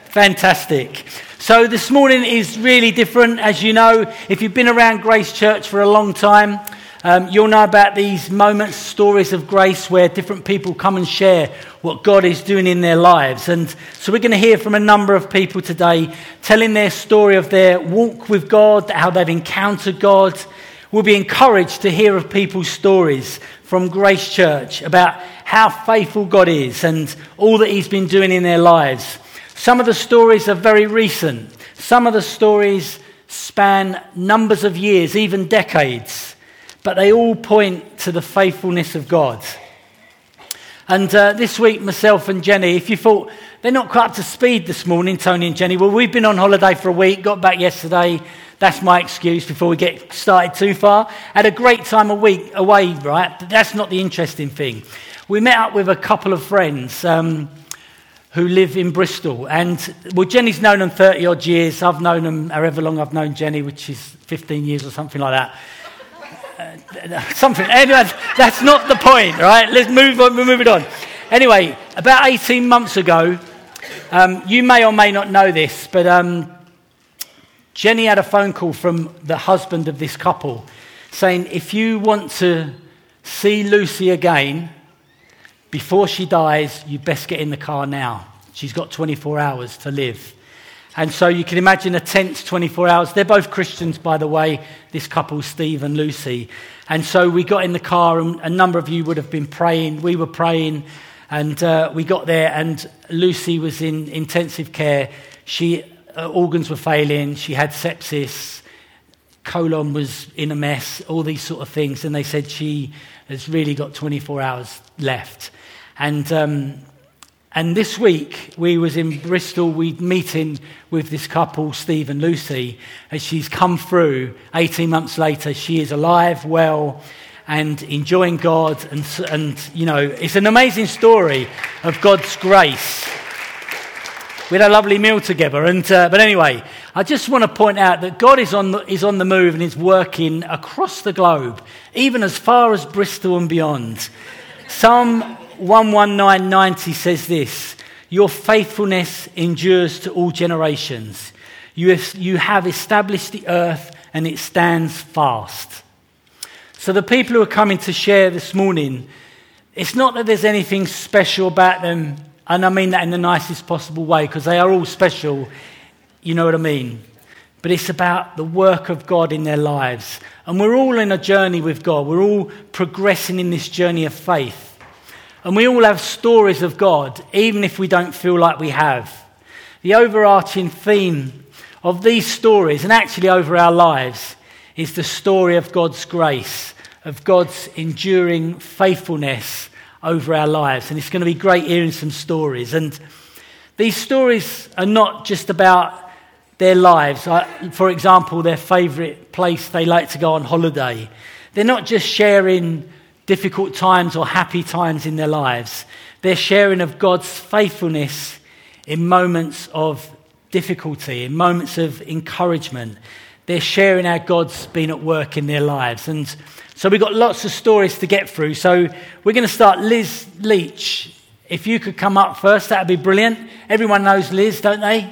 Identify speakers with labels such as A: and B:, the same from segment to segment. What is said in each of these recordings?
A: Fantastic. So this morning is really different. As you know, if you've been around Grace Church for a long time, you'll know about these moments, stories of grace where different people come and share what God is doing in their lives. And so we're going to hear from a number of people today telling their story of their walk with God, how they've encountered God. We'll be encouraged to hear of people's stories from Grace Church about how faithful God is and all that he's been doing in their lives. Some of the stories are very recent. Some of the stories span numbers of years, even decades. But they all point to the faithfulness of God. And this week, myself and Jenny, if you thought they're not quite up to speed this morning, Tony and Jenny, well, we've been on holiday for a week, got back yesterday. That's my excuse before we get started too far. Had a great time a week away, right? But that's not the interesting thing. We met up with a couple of friends who live in Bristol. And, well, Jenny's known them 30-odd years. I've known them however long I've known Jenny, which is 15 years or something like that. Anyway, that's not the point, right? Let's move it on. Anyway, about 18 months ago, you may or may not know this, but Jenny had a phone call from the husband of this couple saying, if you want to see Lucy again before she dies, you best get in the car now. She's got 24 hours to live. And so you can imagine a tense 24 hours. They're both Christians, by the way, this couple, Steve and Lucy. And so we got in the car, and a number of you would have been praying. We were praying, and we got there, and Lucy was in intensive care. Organs were failing. She had sepsis. Colon was in a mess, all these sort of things. And they said she has really got 24 hours left. And this week, we was in Bristol, we'd meeting with this couple, Steve and Lucy, as she's come through. 18 months later, she is alive, well, and enjoying God. And you know, it's an amazing story of God's grace. We had a lovely meal together. But anyway, I just want to point out that God is on the move and is working across the globe, even as far as Bristol and beyond. Psalm 119:90 says this: your faithfulness endures to all generations. You have established the earth and it stands fast. So the people who are coming to share this morning, it's not that there's anything special about them, and I mean that in the nicest possible way, because they are all special, you know what I mean. But it's about the work of God in their lives. And we're all in a journey with God. We're all progressing in this journey of faith. And we all have stories of God, even if we don't feel like we have. The overarching theme of these stories, and actually over our lives, is the story of God's grace, of God's enduring faithfulness over our lives. And it's going to be great hearing some stories. And these stories are not just about their lives. For example, their favourite place they like to go on holiday. They're not just sharing difficult times or happy times in their lives. They're sharing of God's faithfulness in moments of difficulty, in moments of encouragement. They're sharing how God's been at work in their lives. And so we've got lots of stories to get through. So we're going to start. Liz Leach, if you could come up first, that would be brilliant. Everyone knows Liz, don't they?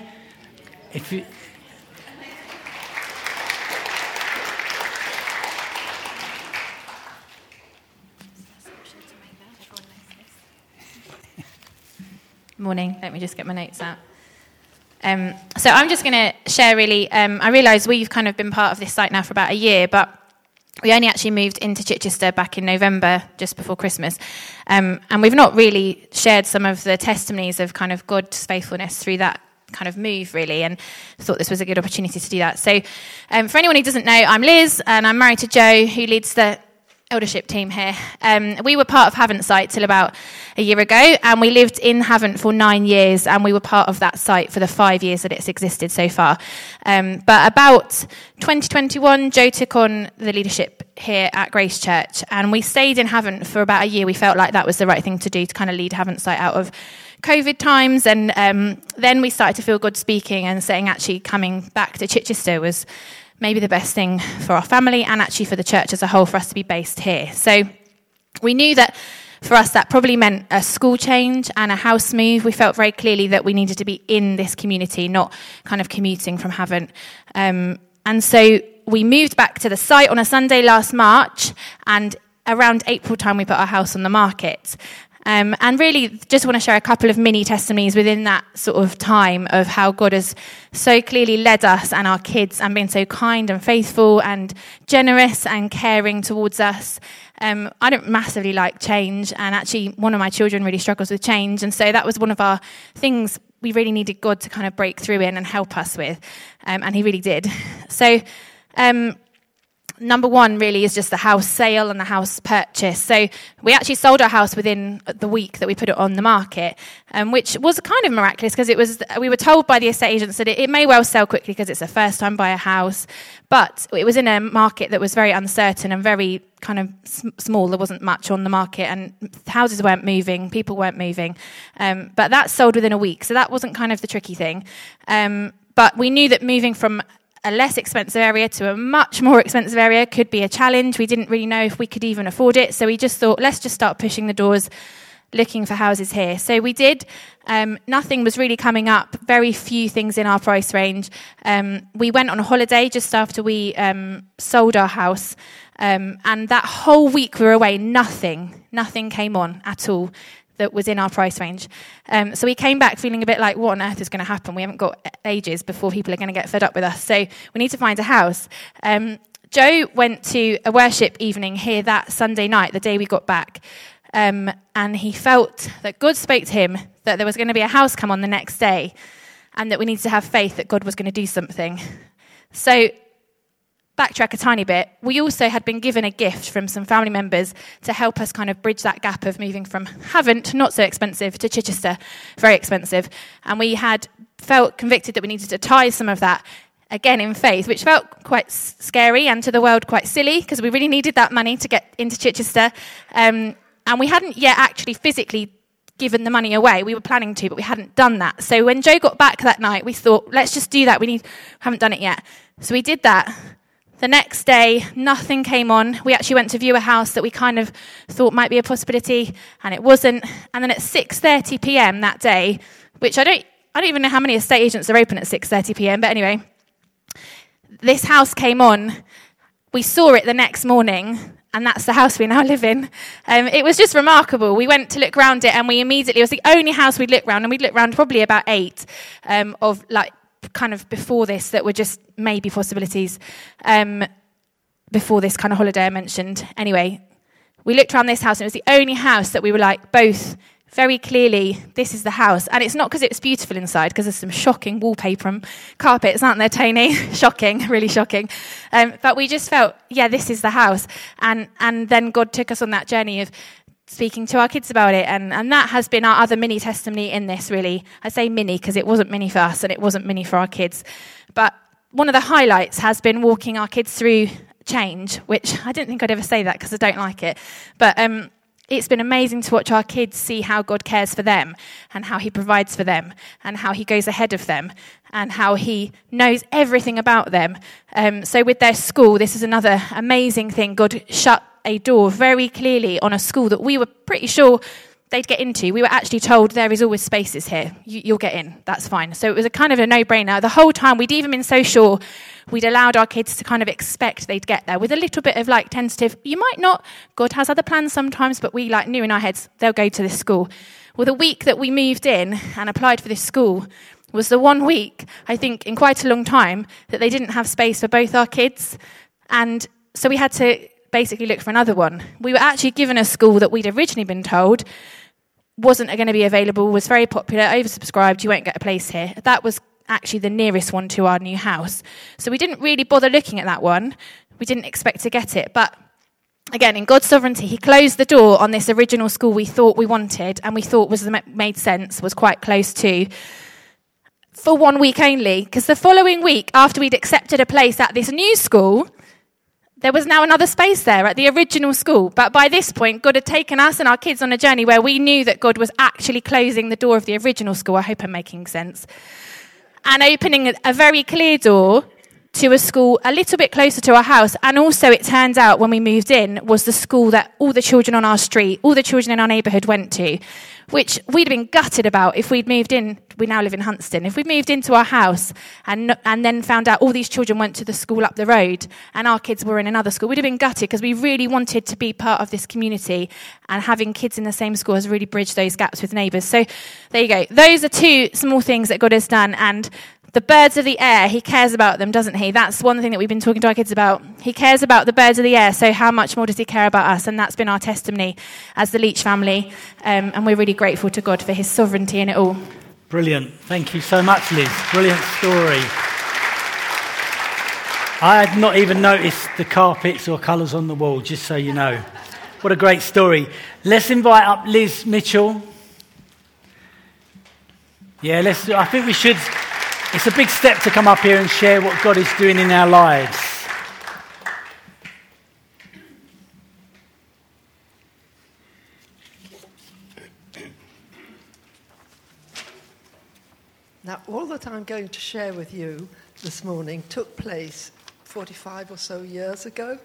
B: Morning. Let me just get my notes out. So I'm just going to share really, I realise we've kind of been part of this site now for about a year, but we only actually moved into Chichester back in November, just before Christmas. And we've not really shared some of the testimonies of kind of God's faithfulness through that kind of move, really, and thought this was a good opportunity to do that. So for anyone who doesn't know, I'm Liz, and I'm married to Joe, who leads the eldership team here. We were part of Havant site till about a year ago, and we lived in Havant for 9 years, and we were part of that site for the 5 years that it's existed so far. But about 2021, Joe took on the leadership here at Grace Church, and we stayed in Havant for about a year. We felt like that was the right thing to do, to kind of lead Havant site out of COVID times, and then we started to feel God speaking and saying actually coming back to Chichester was maybe the best thing for our family and actually for the church as a whole, for us to be based here. So we knew that for us, that probably meant a school change and a house move. We felt very clearly that we needed to be in this community, not kind of commuting from Havant. And so we moved back to the site on a Sunday last March, and around April time we put our house on the market. And really just want to share a couple of mini testimonies within that sort of time of how God has so clearly led us and our kids and been so kind and faithful and generous and caring towards us. I don't massively like change, and actually one of my children really struggles with change, and so that was one of our things we really needed God to kind of break through in and help us with, and he really did. So number one really is just the house sale and the house purchase. So we actually sold our house within the week that we put it on the market, which was kind of miraculous because we were told by the estate agents that it may well sell quickly because it's a first time buyer house, but it was in a market that was very uncertain and very kind of small. There wasn't much on the market and houses weren't moving, people weren't moving, but that sold within a week. So that wasn't kind of the tricky thing. But we knew that moving from a less expensive area to a much more expensive area could be a challenge. We didn't really know if we could even afford it. So we just thought, let's just start pushing the doors, looking for houses here. So we did. Nothing was really coming up. Very few things in our price range. We went on a holiday just after we sold our house. And that whole week we were away, nothing came on at all that was in our price range. So we came back feeling a bit like, what on earth is going to happen? We haven't got ages before people are going to get fed up with us. So we need to find a house. Joe went to a worship evening here that Sunday night, the day we got back. And he felt that God spoke to him that there was going to be a house come on the next day and that we needed to have faith that God was going to do something. So backtrack a tiny bit, we also had been given a gift from some family members to help us kind of bridge that gap of moving from Havant, not so expensive, to Chichester, very expensive. And we had felt convicted that we needed to tithe some of that, again in faith, which felt quite scary and to the world quite silly because we really needed that money to get into Chichester. And we hadn't yet actually physically given the money away. We were planning to, but we hadn't done that. So when Joe got back that night, we thought, let's just do that. Haven't done it yet. So we did that. The next day, nothing came on. We actually went to view a house that we kind of thought might be a possibility, and it wasn't. And then at 6:30 p.m. that day, which I don't even know how many estate agents are open at 6:30 p.m., but anyway, this house came on. We saw it the next morning, and that's the house we now live in. It was just remarkable. We went to look around it, and it was the only house we'd looked around, and we'd looked around probably about 8 of like kind of before this that were just maybe possibilities before this kind of holiday I mentioned. Anyway, we looked around this house and it was the only house that we were like both very clearly, this is the house. And it's not because it's beautiful inside, because there's some shocking wallpaper and carpets, aren't there, Tony? Shocking, really shocking. But we just felt, yeah, this is the house. And then God took us on that journey of speaking to our kids about it, and that has been our other mini testimony in this, really. I say mini because it wasn't mini for us and it wasn't mini for our kids. But one of the highlights has been walking our kids through change, which I didn't think I'd ever say that because I don't like it. But it's been amazing to watch our kids see how God cares for them and how he provides for them and how he goes ahead of them and how he knows everything about them. So with their school, this is another amazing thing. God shut a door very clearly on a school that we were pretty sure they'd get into. We were actually told there is always spaces here. You'll get in. That's fine. So it was a kind of a no-brainer. The whole time we'd even been so sure we'd allowed our kids to kind of expect they'd get there with a little bit of like tentative, you might not, God has other plans sometimes, but we like knew in our heads they'll go to this school. Well, the week that we moved in and applied for this school was the one week, I think, in quite a long time that they didn't have space for both our kids. And so we had to basically look for another one. We were actually given a school that we'd originally been told wasn't going to be available, was very popular, oversubscribed, you won't get a place here. That was actually the nearest one to our new house. So we didn't really bother looking at that one. We didn't expect to get it. But again, in God's sovereignty, he closed the door on this original school we thought we wanted and we thought made sense, was quite close to, for 1 week only. Because the following week, after we'd accepted a place at this new school, there was now another space there at the original school. But by this point, God had taken us and our kids on a journey where we knew that God was actually closing the door of the original school. I hope I'm making sense. And opening a very clear door to a school a little bit closer to our house. And also it turned out when we moved in was the school that all the children on our street, all the children in our neighbourhood went to, which we'd have been gutted about if we'd moved in. We now live in Huntston. If we'd moved into our house and then found out all these children went to the school up the road and our kids were in another school, we'd have been gutted because we really wanted to be part of this community, and having kids in the same school has really bridged those gaps with neighbours. So there you go. Those are two small things that God has done. And the birds of the air, he cares about them, doesn't he? That's one thing that we've been talking to our kids about. He cares about the birds of the air, so how much more does he care about us? And that's been our testimony as the Leach family. And we're really grateful to God for his sovereignty in it all.
A: Brilliant. Thank you so much, Liz. Brilliant story. I had not even noticed the carpets or colours on the wall, just so you know. What a great story. Let's invite up Liz Mitchell. Yeah, I think we should. It's a big step to come up here and share what God is doing in our lives.
C: Now, all that I'm going to share with you this morning took place 45 or so years ago.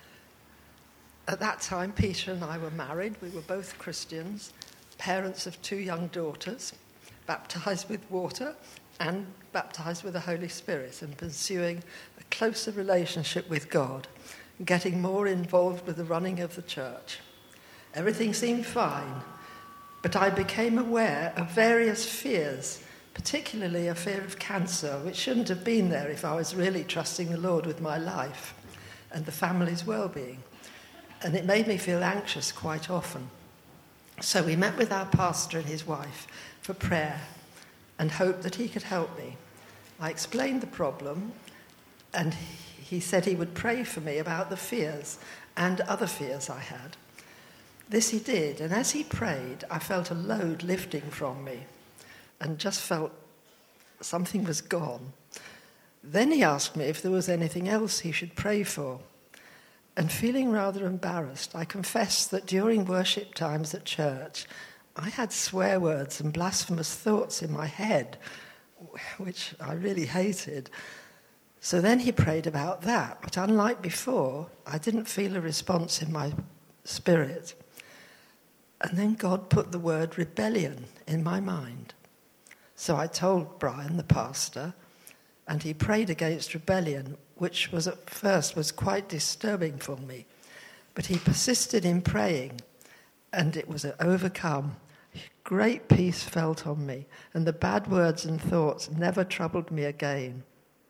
C: At that time, Peter and I were married. We were both Christians, parents of 2 young daughters, baptised with water and baptised with the Holy Spirit, and pursuing a closer relationship with God, getting more involved with the running of the church. Everything seemed fine, but I became aware of various fears, particularly a fear of cancer, which shouldn't have been there if I was really trusting the Lord with my life and the family's well-being. And it made me feel anxious quite often. So we met with our pastor and his wife for prayer and hoped that he could help me. I explained the problem, and he said he would pray for me about the fears and other fears I had. This he did, and as he prayed, I felt a load lifting from me and just felt something was gone. Then he asked me if there was anything else he should pray for. And feeling rather embarrassed, I confessed that during worship times at church, I had swear words and blasphemous thoughts in my head, which I really hated. So then he prayed about that, but unlike before, I didn't feel a response in my spirit. And then God put the word rebellion in my mind. So I told Brian, the pastor, and he prayed against rebellion, which was at first was quite disturbing for me. But he persisted in praying, and it was overcome. Great peace felt on me, and the bad words and thoughts never troubled me again.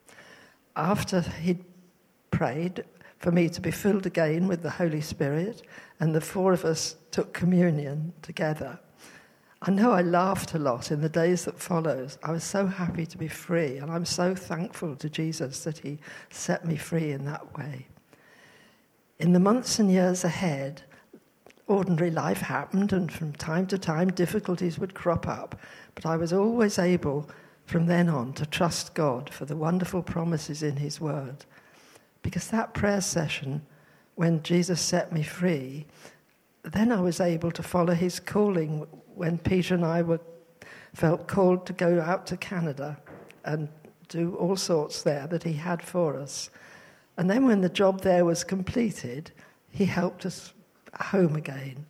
C: After he'd prayed for me to be filled again with the Holy Spirit, and the 4 of us took communion together, I know I laughed a lot in the days that followed. I was so happy to be free, and I'm so thankful to Jesus that he set me free in that way. In the months and years ahead, ordinary life happened, and from time to time difficulties would crop up, but I was always able from then on to trust God for the wonderful promises in his word. Because that prayer session, when Jesus set me free, then I was able to follow his calling when Peter and I felt called to go out to Canada and do all sorts there that he had for us. And then when the job there was completed, he helped us home again.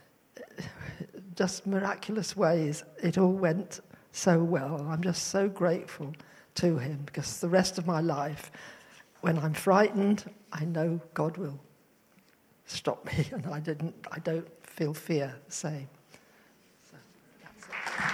C: Just miraculous ways. It all went so well. I'm just so grateful to him, because the rest of my life, when I'm frightened, I know God will stop me, and I don't feel fear the same. So that's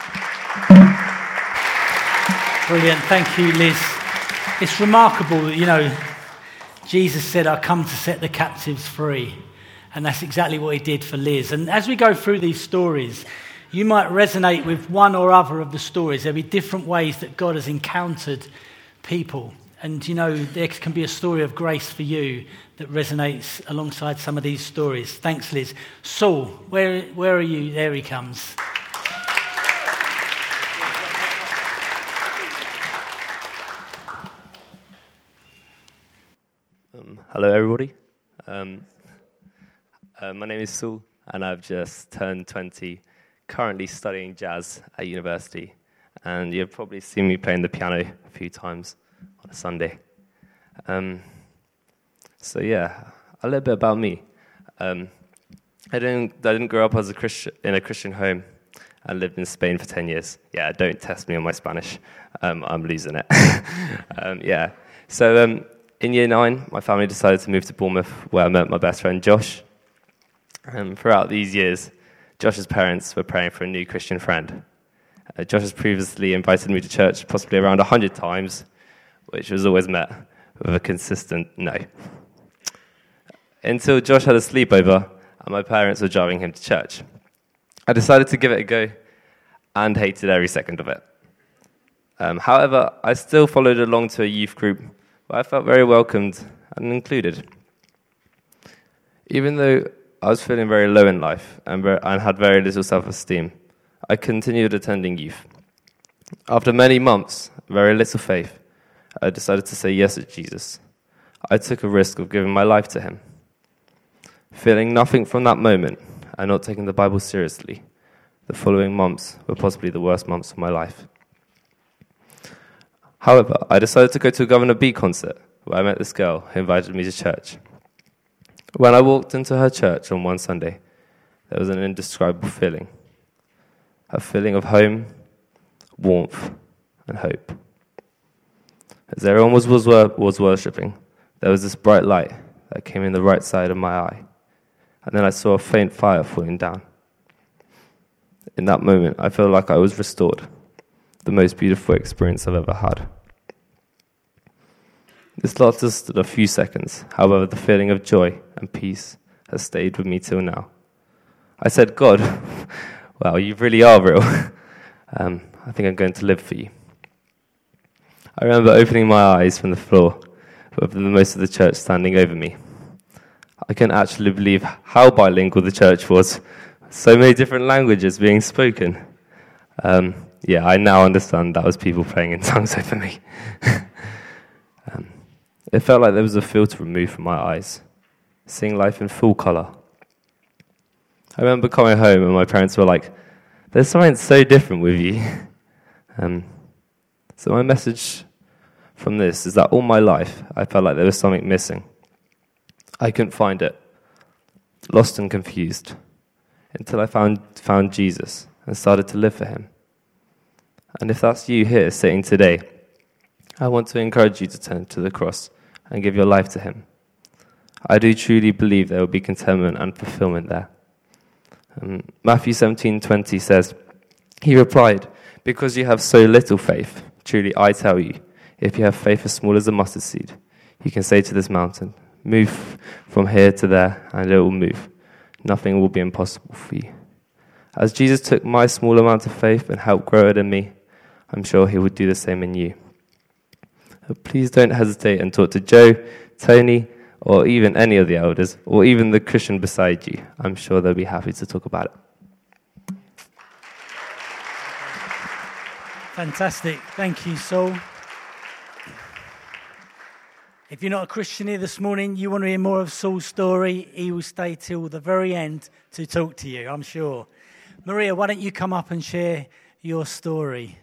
C: it.
A: Brilliant. Thank you, Liz. It's remarkable that, Jesus said, "I come to set the captives free." And that's exactly what he did for Liz. And as we go through these stories, you might resonate with one or other of the stories. There'll be different ways that God has encountered people. And, there can be a story of grace for you that resonates alongside some of these stories. Thanks, Liz. Saul, where are you? There he comes.
D: Hello, everybody. My name is Saul, and I've just turned 20, currently studying jazz at university. And you've probably seen me playing the piano a few times on a Sunday. So yeah, a little bit about me. I didn't grow up as a Christian in a Christian home. I lived in Spain for 10 years. Yeah, don't test me on my Spanish. I'm losing it. Yeah. So in year 9, my family decided to move to Bournemouth, where I met my best friend Josh. Throughout these years, Josh's parents were praying for a new Christian friend. Josh has previously invited me to church possibly around 100 times, which was always met with a consistent no. Until Josh had a sleepover and my parents were driving him to church. I decided to give it a go and hated every second of it. However, I still followed along to a youth group where I felt very welcomed and included. Even though I was feeling very low in life and had very little self-esteem, I continued attending youth. After many months, very little faith, I decided to say yes to Jesus. I took a risk of giving my life to him. Feeling nothing from that moment and not taking the Bible seriously, the following months were possibly the worst months of my life. However, I decided to go to a Governor B concert, where I met this girl who invited me to church. When I walked into her church on one Sunday, there was an indescribable feeling. A feeling of home, warmth, and hope. As everyone was worshipping, there was this bright light that came in the right side of my eye, and then I saw a faint fire falling down. In that moment, I felt like I was restored, the most beautiful experience I've ever had. This lasted a few seconds, however, the feeling of joy and peace has stayed with me till now. I said, God, wow, you really are real. I think I'm going to live for you. I remember opening my eyes from the floor, with most of the church standing over me. I couldn't actually believe how bilingual the church was. So many different languages being spoken. Yeah, I now understand that was people praying in tongues over me. It felt like there was a filter removed from my eyes, seeing life in full colour. I remember coming home and my parents were like, there's something so different with you. So my message from this is that all my life I felt like there was something missing. I couldn't find it, lost and confused, until I found Jesus and started to live for him. And if that's you here sitting today, I want to encourage you to turn to the cross and give your life to him. I do truly believe there will be contentment and fulfillment there. Matthew 17:20 says, he replied, because you have so little faith, truly I tell you, if you have faith as small as a mustard seed, you can say to this mountain, move from here to there, and it will move. Nothing will be impossible for you. As Jesus took my small amount of faith and helped grow it in me, I'm sure he would do the same in you. Please don't hesitate and talk to Joe, Tony, or even any of the elders, or even the Christian beside you. I'm sure they'll be happy to talk about it.
A: Fantastic. Thank you, Saul. If you're not a Christian here this morning, you want to hear more of Saul's story, he will stay till the very end to talk to you, I'm sure. Maria, why don't you come up and share your story?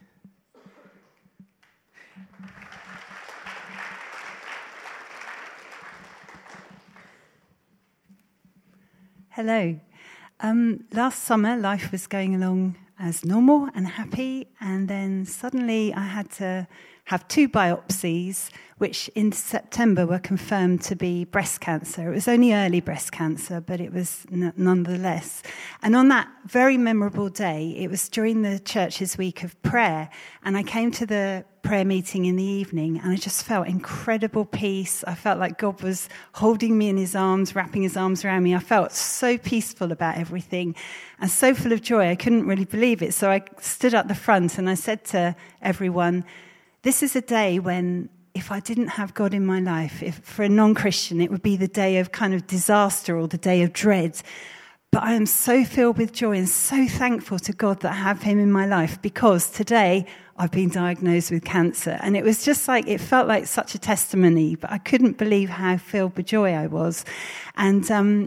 E: Hello. Last summer, life was going along as normal and happy, and then suddenly I had to have 2 biopsies, which in September were confirmed to be breast cancer. It was only early breast cancer, but it was nonetheless. And on that very memorable day, it was during the church's week of prayer, and I came to the prayer meeting in the evening, and I just felt incredible peace. I felt like God was holding me in his arms, wrapping his arms around me. I felt so peaceful about everything and so full of joy. I couldn't really believe it. So I stood at the front and I said to everyone, this is a day when, if I didn't have God in my life, if for a non-Christian, it would be the day of kind of disaster or the day of dread. But I am so filled with joy and so thankful to God that I have him in my life, because today I've been diagnosed with cancer. And it was just like, it felt like such a testimony, but I couldn't believe how filled with joy I was. And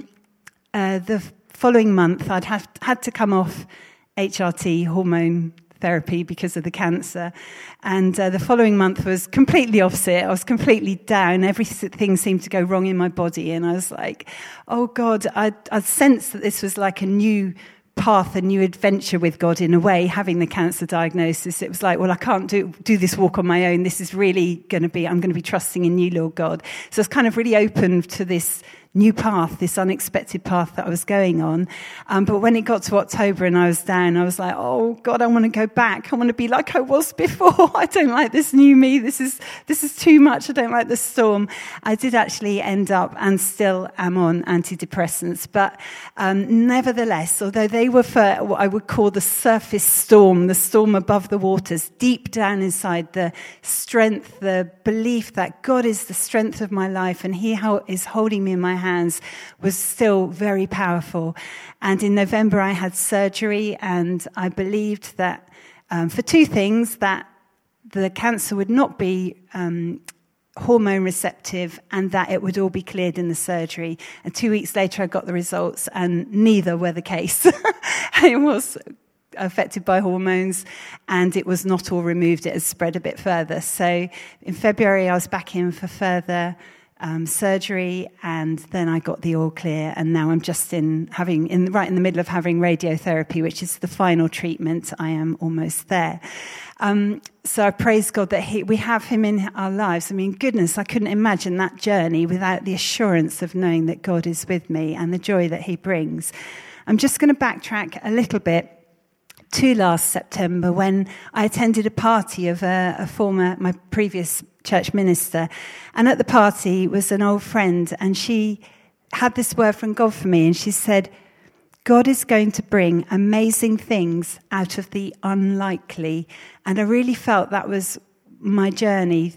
E: the following month, I'd had to come off HRT hormone therapy because of the cancer. And the following month was completely opposite. I was completely down. Everything seemed to go wrong in my body. And I was like, oh God, I sensed that this was like a new path, a new adventure with God in a way, having the cancer diagnosis. It was like, well, I can't do this walk on my own. This is really I'm going to be trusting in you, Lord God. So I was kind of really open to this new path, this unexpected path that I was going on. But when it got to October and I was down, I was like, oh God, I want to go back. I want to be like I was before. I don't like this new me. This is too much. I don't like the storm. I did actually end up and still am on antidepressants. But nevertheless, although they were for what I would call the surface storm, the storm above the waters, deep down inside, the strength, the belief that God is the strength of my life and He is holding me in my hands was still very powerful. And in November I had surgery, and I believed that for two things, that the cancer would not be hormone receptive and that it would all be cleared in the surgery. And 2 weeks later I got the results and neither were the case. It was affected by hormones and it was not all removed. It has spread a bit further. So in February I was back in for further surgery, and then I got the all clear, and now I'm just right in the middle of having radiotherapy, which is the final treatment. I am almost there. So I praise God that we have Him in our lives. I mean, goodness, I couldn't imagine that journey without the assurance of knowing that God is with me and the joy that He brings. I'm just going to backtrack a little bit to last September when I attended a party of my previous church minister. And at the party was an old friend, and she had this word from God for me, and she said, God is going to bring amazing things out of the unlikely. And I really felt that was my journey,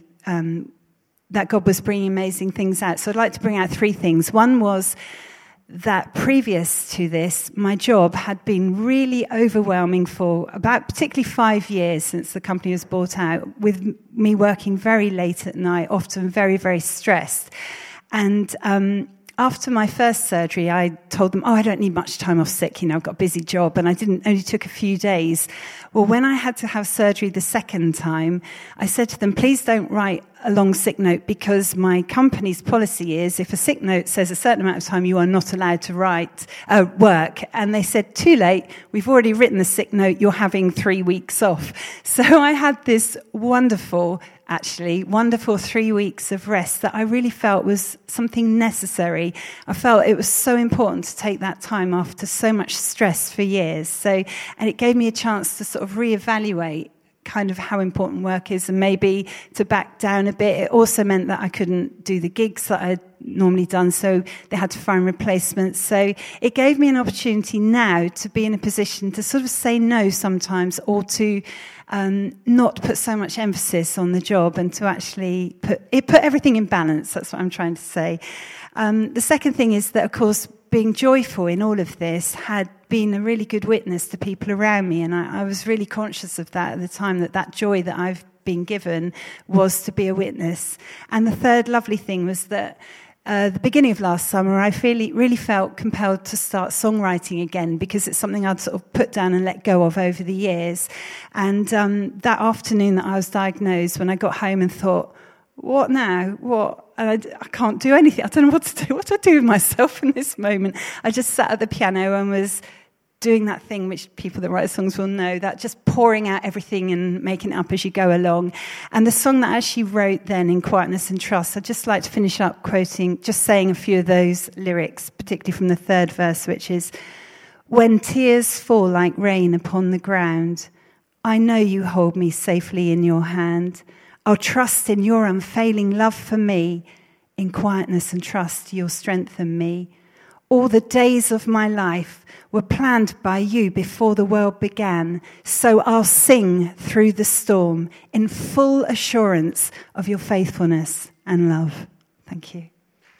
E: that God was bringing amazing things out. So I'd like to bring out three things. One was that previous to this, my job had been really overwhelming for about particularly 5 years since the company was bought out, with me working very late at night, often very, very stressed. And after my first surgery, I told them, I don't need much time off sick, I've got a busy job, and I only took a few days. Well, when I had to have surgery the second time, I said to them, please don't write a long sick note, because my company's policy is if a sick note says a certain amount of time, you are not allowed to work. And they said, too late, we've already written the sick note, you're having 3 weeks off. So I had this wonderful 3 weeks of rest that I really felt was something necessary. I felt it was so important to take that time after so much stress for years. And it gave me a chance to sort of reevaluate kind of how important work is and maybe to back down a bit. It also meant that I couldn't do the gigs that I'd normally done, so they had to find replacements. So it gave me an opportunity now to be in a position to sort of say no sometimes, or to not put so much emphasis on the job, and to actually put everything in balance. That's what I'm trying to say. The second thing is that, of course, being joyful in all of this had been a really good witness to people around me, and I was really conscious of that at the time, that joy that I've been given was to be a witness. And the third lovely thing was that the beginning of last summer, I really felt compelled to start songwriting again, because it's something I'd sort of put down and let go of over the years. And that afternoon that I was diagnosed, when I got home and thought, what now? What? And I can't do anything. I don't know what to do. What do I do with myself in this moment? I just sat at the piano and was doing that thing which people that write songs will know, that just pouring out everything and making it up as you go along. And the song that I actually wrote then, In Quietness and Trust, I'd just like to finish up saying a few of those lyrics, particularly from the third verse, which is, when tears fall like rain upon the ground, I know you hold me safely in your hand. I'll trust in your unfailing love for me. In quietness and trust, you'll strengthen me. All the days of my life were planned by you before the world began, so I'll sing through the storm in full assurance of your faithfulness and love. Thank you.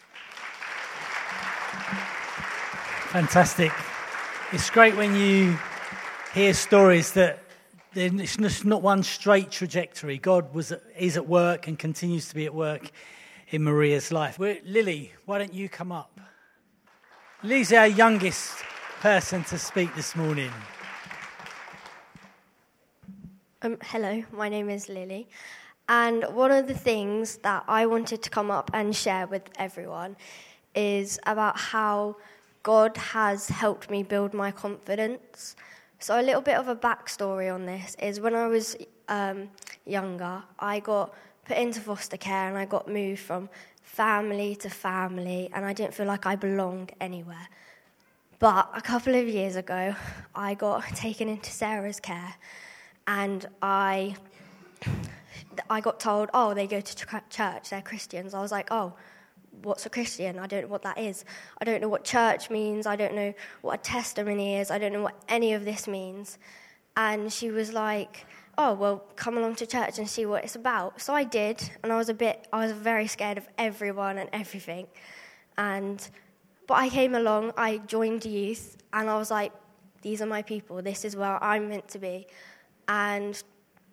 A: Fantastic. It's great when you hear stories that it's just not one straight trajectory. God is at work and continues to be at work in Maria's life. Lily, why don't you come up? Lily's our youngest person to speak this morning.
F: Hello, my name is Lily. And one of the things that I wanted to come up and share with everyone is about how God has helped me build my confidence. So a little bit of a backstory on this is when I was younger, I got put into foster care and I got moved from family to family, and I didn't feel like I belonged anywhere. But a couple of years ago, I got taken into Sarah's care, and I got told, oh, they go to church, they're Christians. I was like, oh, what's a Christian? I don't know what that is. I don't know what church means. I don't know what a testimony is. I don't know what any of this means. And she was like, oh, well, come along to church and see what it's about. So I did, and I was very scared of everyone and everything. But I came along, I joined youth, and I was like, these are my people. This is where I'm meant to be. And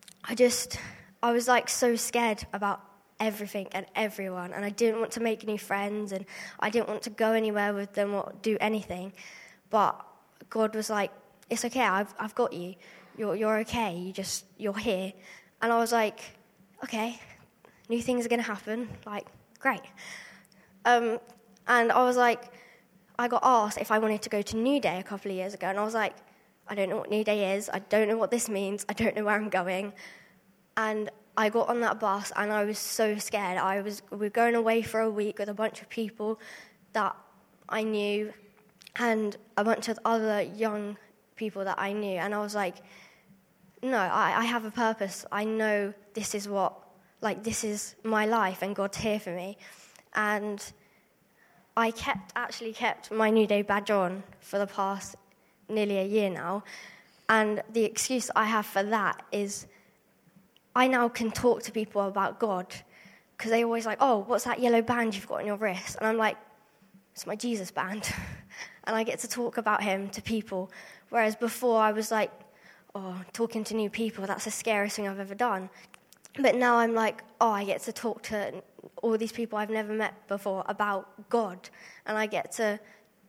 F: I was like so scared about everything and everyone, and I didn't want to make new friends, and I didn't want to go anywhere with them or do anything. But God was like, it's okay, I've got you. You're okay, you're here. And I was like, okay, new things are going to happen, like, great. And I was like, I got asked if I wanted to go to New Day a couple of years ago, and I was like, I don't know what New Day is, I don't know what this means, I don't know where I'm going. And I got on that bus, and I was so scared. We were going away for a week with a bunch of people that I knew and a bunch of other young people that I knew. And I was like, no, I have a purpose. I know this is this is my life, and God's here for me. And I actually kept my New Day badge on for the past nearly a year now. And the excuse I have for that is I now can talk to people about God, because they always like, oh, what's that yellow band you've got on your wrist? And I'm like, it's my Jesus band. And I get to talk about him to people. Whereas before I was like, oh, talking to new people, that's the scariest thing I've ever done. But now I'm like, oh, I get to talk to all these people I've never met before about God. And I get to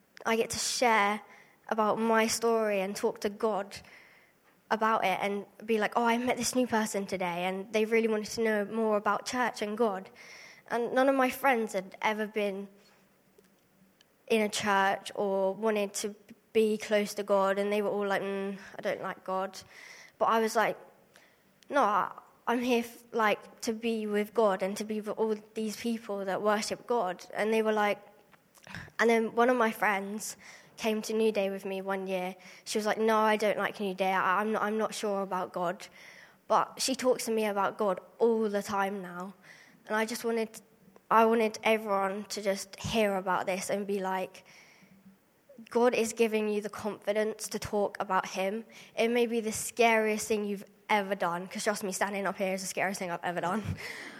F: share about my story and talk to God about it and be like, oh, I met this new person today, and they really wanted to know more about church and God. And none of my friends had ever been in a church or wanted to be close to God, and they were all like, I don't like God. But I was like, no, I'm here to be with God and to be with all these people that worship God. And they were like, and then one of my friends came to New Day with me one year. She was like, no, I don't like New Day. I'm not sure about God. But she talks to me about God all the time now. And I wanted everyone to just hear about this and be like, God is giving you the confidence to talk about him. It may be the scariest thing you've ever done, because trust me, standing up here is the scariest thing I've ever done.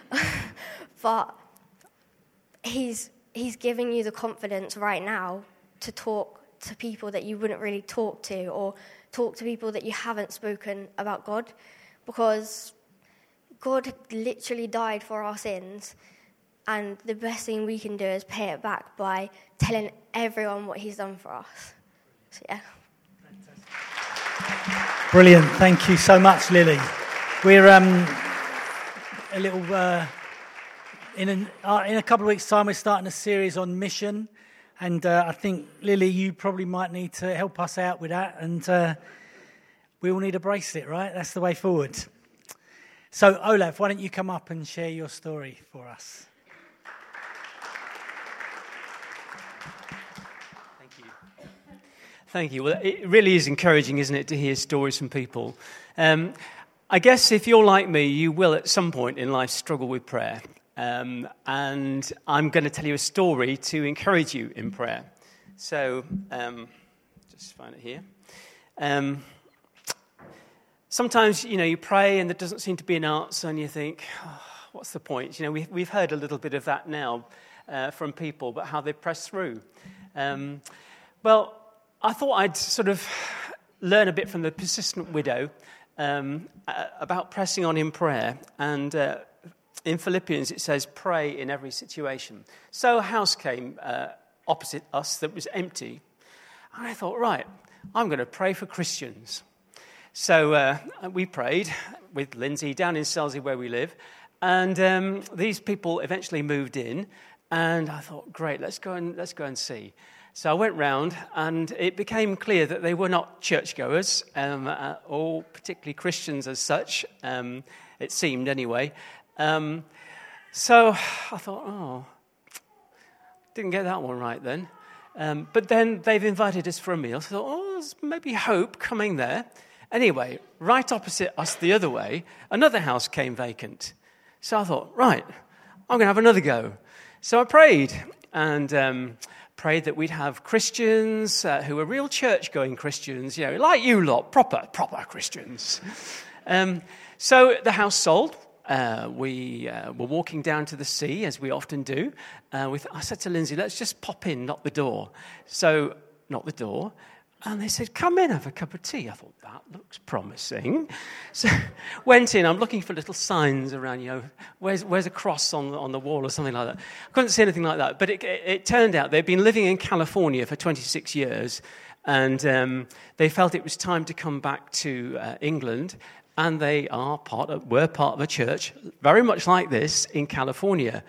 F: But he's giving you the confidence right now to talk to people that you wouldn't really talk to, or talk to people that you haven't spoken about God, because God literally died for our sins, and the best thing we can do is pay it back by telling everyone what he's done for us. So, yeah.
A: Brilliant. Thank you so much, Lily. We're a little... in a couple of weeks' time, we're starting a series on mission. And I think, Lily, you probably might need to help us out with that. And we all need a bracelet, right? That's the way forward. So, Olaf, why don't you come up and share your story for us?
G: Thank you. Well, it really is encouraging, isn't it, to hear stories from people. I guess if you're like me, you will at some point in life struggle with prayer. And I'm going to tell you a story to encourage you in prayer. So, just find it here. Sometimes, you pray and there doesn't seem to be an answer, and you think, oh, what's the point? We've heard a little bit of that now from people, but how they press through. Well, I thought I'd sort of learn a bit from the persistent widow about pressing on in prayer. And in Philippians it says, pray in every situation. So a house came opposite us that was empty. And I thought, right, I'm going to pray for Christians. So we prayed with Lindsay down in Selsey where we live. And these people eventually moved in. And I thought, great, let's go and see. So I went round, and it became clear that they were not churchgoers, or particularly Christians as such. It seemed anyway. So I thought, didn't get that one right then. But then they've invited us for a meal. So I thought, there's maybe hope coming there. Anyway, right opposite us the other way, another house came vacant. So I thought, right, I'm going to have another go. So I prayed and prayed that we'd have Christians who were real church-going Christians, like you lot, proper Christians. So the house sold. We were walking down to the sea, as we often do. I said to Lindsay, let's just pop in, knock the door. So, knock the door. And they said, come in, have a cup of tea. I thought, that looks promising. So, went in. I'm looking for little signs around, where's a cross on the wall or something like that. I couldn't see anything like that. But it turned out they'd been living in California for 26 years. And they felt it was time to come back to England. And they were part of a church very much like this in California.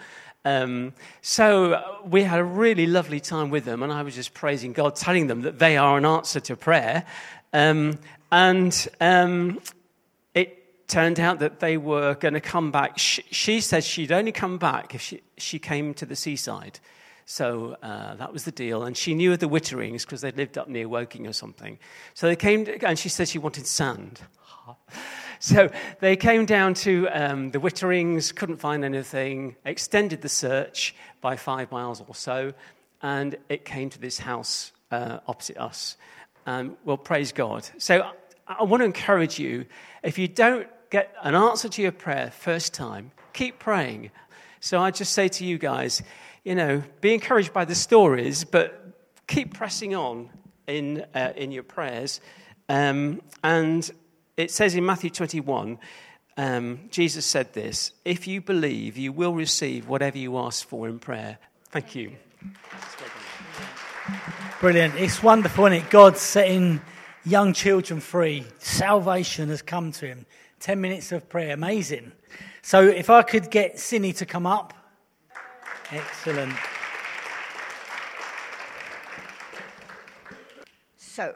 G: So we had a really lovely time with them, and I was just praising God, telling them that they are an answer to prayer. It turned out that they were going to come back. She said she'd only come back if she came to the seaside. So that was the deal. And she knew of the Witterings because they lived up near Woking or something. So they came, and she said she wanted sand. So they came down to the Witterings, couldn't find anything, extended the search by 5 miles or so, and it came to this house opposite us. Well, praise God. So I want to encourage you, if you don't get an answer to your prayer first time, keep praying. So I just say to you guys, be encouraged by the stories, but keep pressing on in your prayers. And it says in Matthew 21, Jesus said this, if you believe, you will receive whatever you ask for in prayer. Thank you.
A: Brilliant. It's wonderful, isn't it? God's setting young children free. Salvation has come to him. 10 minutes of prayer. Amazing. So if I could get Cindy to come up. Excellent.
H: So,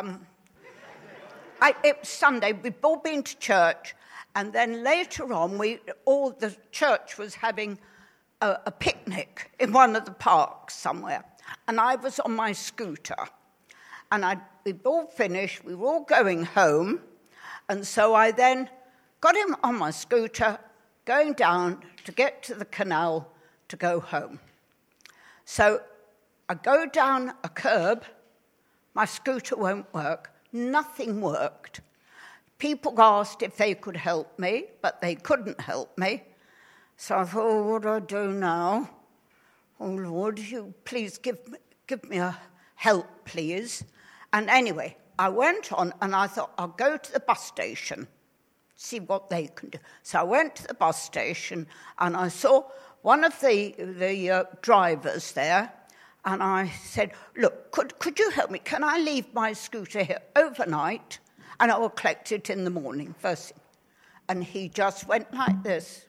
H: it was Sunday. We'd all been to church, and then later on, the church was having a picnic in one of the parks somewhere, and I was on my scooter, and we'd all finished. We were all going home, and so I then got him on my scooter, going down to get to the canal to go home. So I go down a curb. My scooter won't work. Nothing worked. People asked if they could help me, but they couldn't help me. So I thought, what do I do now? Oh, Lord, you please give me a help, please. And anyway, I went on and I thought, I'll go to the bus station, see what they can do. So I went to the bus station and I saw one of the drivers there. And I said, look, could you help me? Can I leave my scooter here overnight? And I will collect it in the morning, first thing. And he just went like this.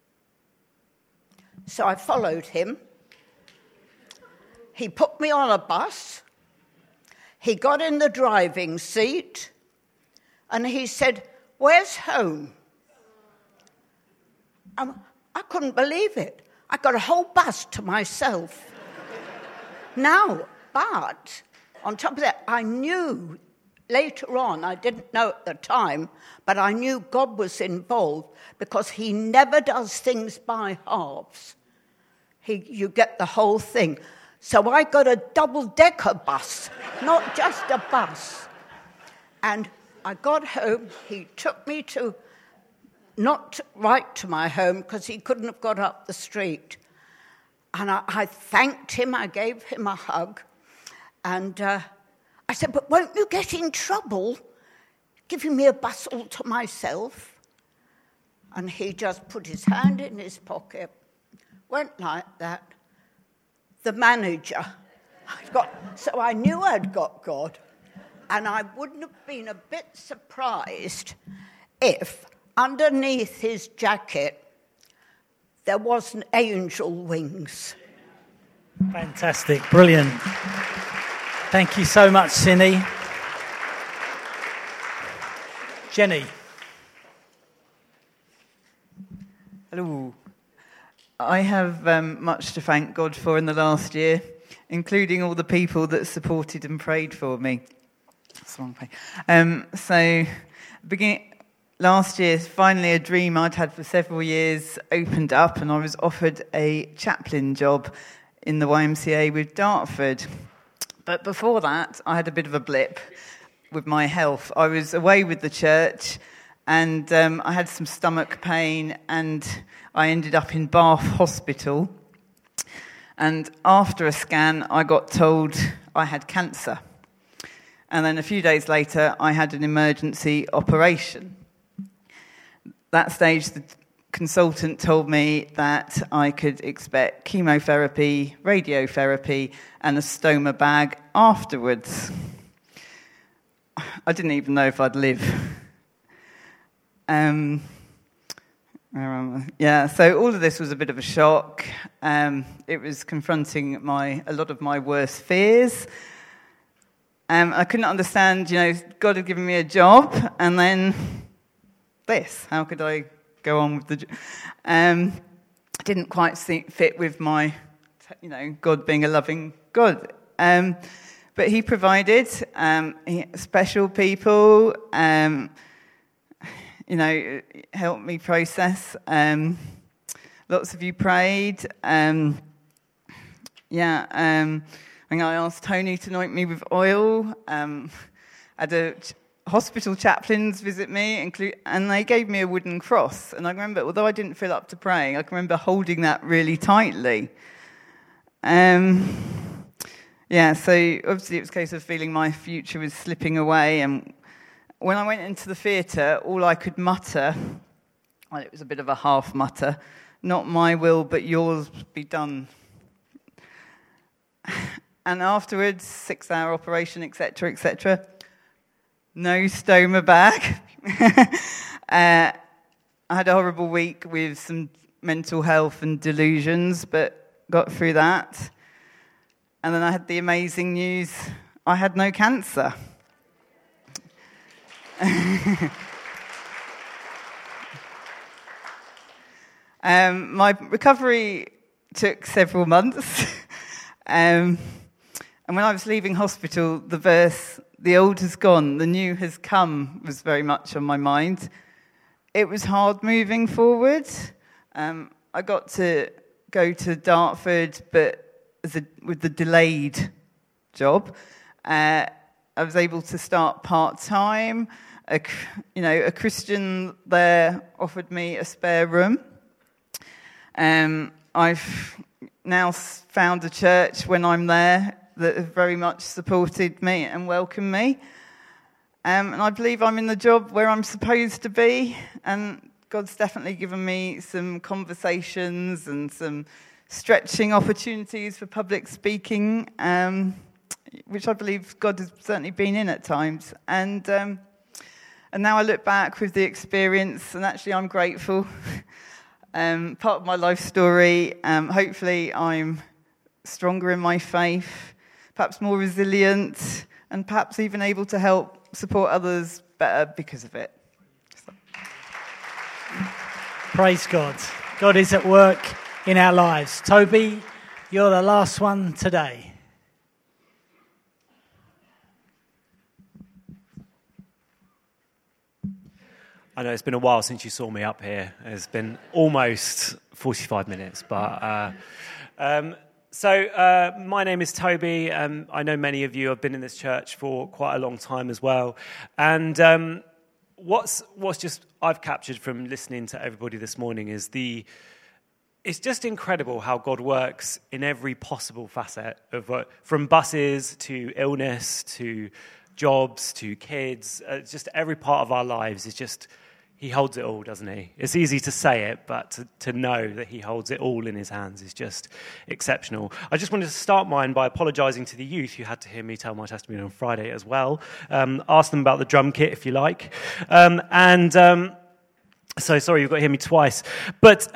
H: So I followed him. He put me on a bus. He got in the driving seat. And he said, where's home? I couldn't believe it. I got a whole bus to myself. Now, but on top of that, I knew later on, I didn't know at the time, but I knew God was involved because he never does things by halves. You get the whole thing. So I got a double-decker bus, not just a bus. And I got home. He took me not right to my home because he couldn't have got up the street. And I thanked him, I gave him a hug, and I said, but won't you get in trouble giving me a bus all to myself? And he just put his hand in his pocket, went like that. The manager, so I knew I'd got God. And I wouldn't have been a bit surprised if underneath his jacket there wasn't angel wings.
A: Fantastic, brilliant. Thank you so much, Cindy. Jenny.
I: Hello. I have much to thank God for in the last year, including all the people that supported and prayed for me. That's the wrong page. Last year, finally a dream I'd had for several years opened up, and I was offered a chaplain job in the YMCA with Dartford. But before that, I had a bit of a blip with my health. I was away with the church, and I had some stomach pain, and I ended up in Bath Hospital. And after a scan, I got told I had cancer. And then a few days later, I had an emergency operation. That stage, the consultant told me that I could expect chemotherapy, radiotherapy, and a stoma bag afterwards. I didn't even know if I'd live. So all of this was a bit of a shock. It was confronting a lot of my worst fears. I couldn't understand, God had given me a job, and then this. How could I go on with the job? Didn't quite fit with my, God being a loving God. But he provided special people, helped me process. Lots of you prayed. I asked Tony to anoint me with oil. Had hospital chaplains visit me, and they gave me a wooden cross. And I remember, although I didn't feel up to praying, I can remember holding that really tightly. So obviously it was a case of feeling my future was slipping away. And when I went into the theatre, all I could mutter, well, it was a bit of a half mutter, not my will, but yours be done. And afterwards, 6-hour operation, etc., etc., no stoma bag. I had a horrible week with some mental health and delusions, but got through that. And then I had the amazing news, I had no cancer. My recovery took several months. And when I was leaving hospital, the verse, "The old has gone, the new has come," was very much on my mind. It was hard moving forward. I got to go to Dartford, but with the delayed job. I was able to start part-time. A Christian there offered me a spare room. I've now found a church when I'm there that have very much supported me and welcomed me. And I believe I'm in the job where I'm supposed to be. And God's definitely given me some conversations and some stretching opportunities for public speaking, which I believe God has certainly been in at times. And now I look back with the experience, and actually I'm grateful. Part of my life story, hopefully I'm stronger in my faith, perhaps more resilient, and perhaps even able to help support others better because of it.
A: Praise God. God is at work in our lives. Toby, you're the last one today.
J: I know it's been a while since you saw me up here. It's been almost 45 minutes. But my name is Toby. I know many of you have been in this church for quite a long time as well. And what's just I've captured from listening to everybody this morning is it's just incredible how God works in every possible facet of from buses to illness to jobs to kids. Just every part of our lives is just He holds it all, doesn't he? It's easy to say it, but to know that he holds it all in his hands is just exceptional. I just wanted to start mine by apologising to the youth who had to hear me tell my testimony on Friday as well. Ask them about the drum kit, if you like. So sorry, you've got to hear me twice. But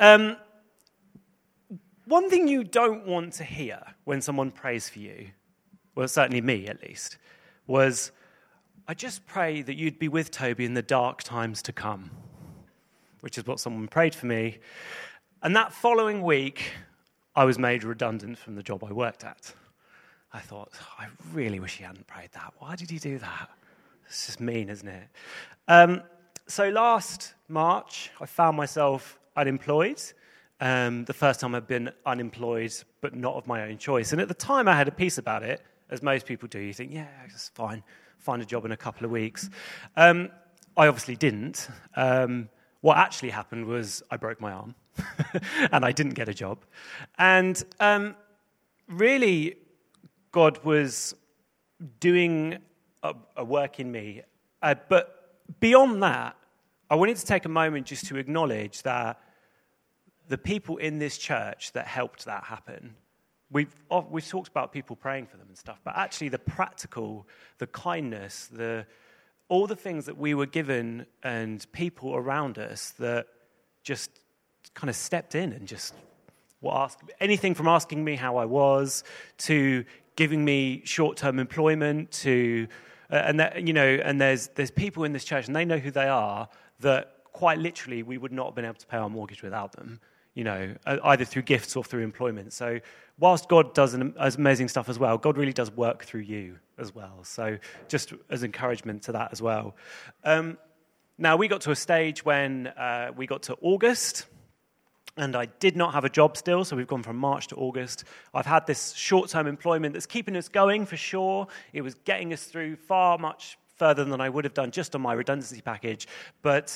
J: one thing you don't want to hear when someone prays for you, well, certainly me at least, was, I just pray that you'd be with Toby in the dark times to come, which is what someone prayed for me. And that following week, I was made redundant from the job I worked at. I thought, I really wish he hadn't prayed that. Why did he do that? It's just mean, isn't it? So last March, I found myself unemployed. The first time I've been unemployed, but not of my own choice. And at the time, I had a peace about it, as most people do. You think, yeah, it's fine. Find a job in a couple of weeks. I obviously didn't. What actually happened was I broke my arm, and I didn't get a job. And really, God was doing a work in me. But beyond that, I wanted to take a moment just to acknowledge that the people in this church that helped that happen, we've talked about people praying for them and stuff, but actually the practical, the kindness, all the things that we were given and people around us that just kind of stepped in and just anything from asking me how I was to giving me short-term employment to and there's people in this church, and they know who they are, that quite literally we would not have been able to pay our mortgage without them, either through gifts or through employment. So whilst God does amazing stuff as well, God really does work through you as well. So just as encouragement to that as well. Now, we got to a stage when we got to August, and I did not have a job still, so we've gone from March to August. I've had this short-term employment that's keeping us going for sure. It was getting us through much further than I would have done just on my redundancy package. But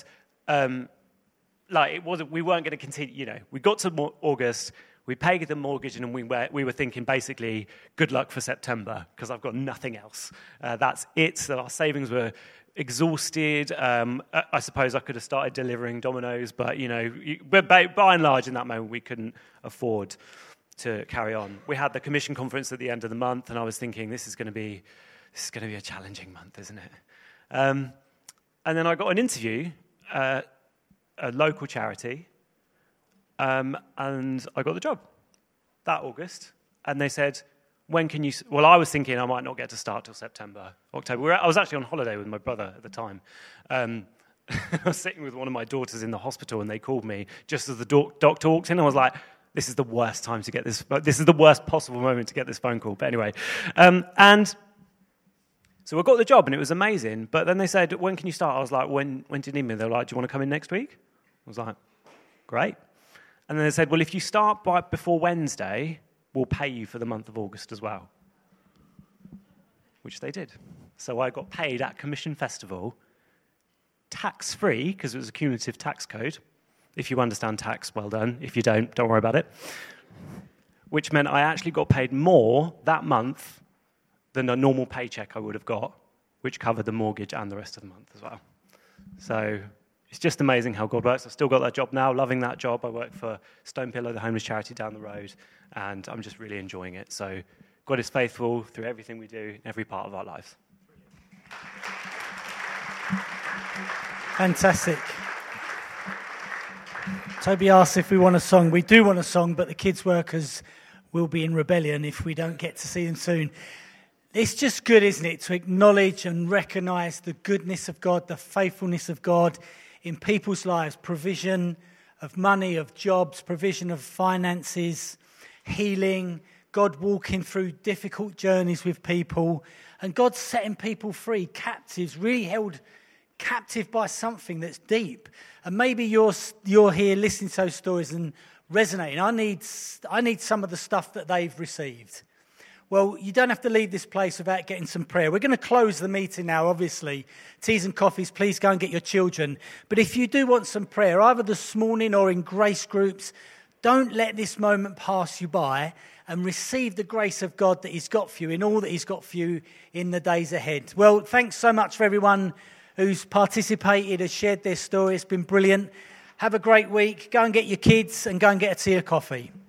J: we weren't going to continue. We got to August, we paid the mortgage, and we were thinking basically, good luck for September because I've got nothing else. That's it. So our savings were exhausted. I suppose I could have started delivering Dominoes, but by and large in that moment we couldn't afford to carry on. We had the commission conference at the end of the month, and I was thinking this is going to be a challenging month, isn't it? And then I got an interview at a local charity, and I got the job that August, and they said, when can you... Well, I was thinking I might not get to start till September, October. I was actually on holiday with my brother at the time. I was sitting with one of my daughters in the hospital, and they called me just as the doctor walked in. I was like, this is the worst time to get this... This is the worst possible moment to get this phone call. But anyway, and so I got the job, and it was amazing. But then they said, when can you start? I was like, when do you need me? They were like, do you want to come in next week? I was like, great. And then they said, well, if you start before Wednesday, we'll pay you for the month of August as well. Which they did. So I got paid at Commission Festival, tax-free, because it was a cumulative tax code. If you understand tax, well done. If you don't worry about it. Which meant I actually got paid more that month than a normal paycheck I would have got, which covered the mortgage and the rest of the month as well. So it's just amazing how God works. I've still got that job now, loving that job. I work for Stone Pillow, the homeless charity down the road, and I'm just really enjoying it. So God is faithful through everything we do, in every part of our lives.
A: Fantastic. Toby asked if we want a song. We do want a song, but the kids' workers will be in rebellion if we don't get to see them soon. It's just good, isn't it, to acknowledge and recognise the goodness of God, the faithfulness of God in people's lives, provision of money, of jobs, provision of finances, healing, God walking through difficult journeys with people, and God setting people free, captives, really held captive by something that's deep. And maybe you're here listening to those stories and resonating. I need some of the stuff that they've received. Well, you don't have to leave this place without getting some prayer. We're going to close the meeting now, obviously. Teas and coffees, please go and get your children. But if you do want some prayer, either this morning or in grace groups, don't let this moment pass you by, and receive the grace of God that he's got for you in all that he's got for you in the days ahead. Well, thanks so much for everyone who's participated, has shared their story. It's been brilliant. Have a great week. Go and get your kids and go and get a tea or coffee.